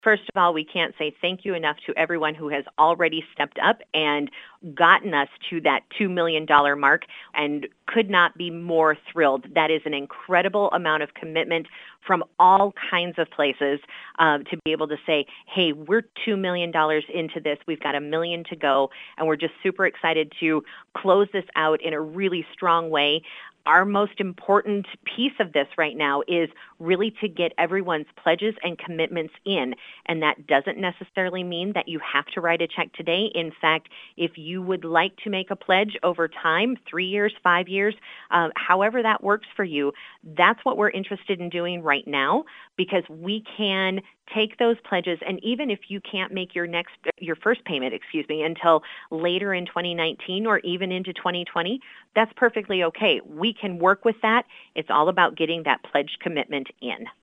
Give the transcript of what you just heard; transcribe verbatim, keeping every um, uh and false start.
First of all, we can't say thank you enough to everyone who has already stepped up and gotten us to that two million dollars mark, and could not be more thrilled. That is an incredible amount of commitment from all kinds of places uh, to be able to say, hey, we're two million dollars into this. We've got a million to go, and we're just super excited to close this out in a really strong way. Our most important piece of this right now is really to get everyone's pledges and commitments in. And that doesn't necessarily mean that you have to write a check today. In fact, if you would like to make a pledge over time, three years, five years, uh, however that works for you, that's what we're interested in doing right now, because we can take those pledges, and even if you can't make your next, your first payment, excuse me, until later in twenty nineteen or even into twenty twenty, that's perfectly okay. We can work with that. It's all about getting that pledge commitment in.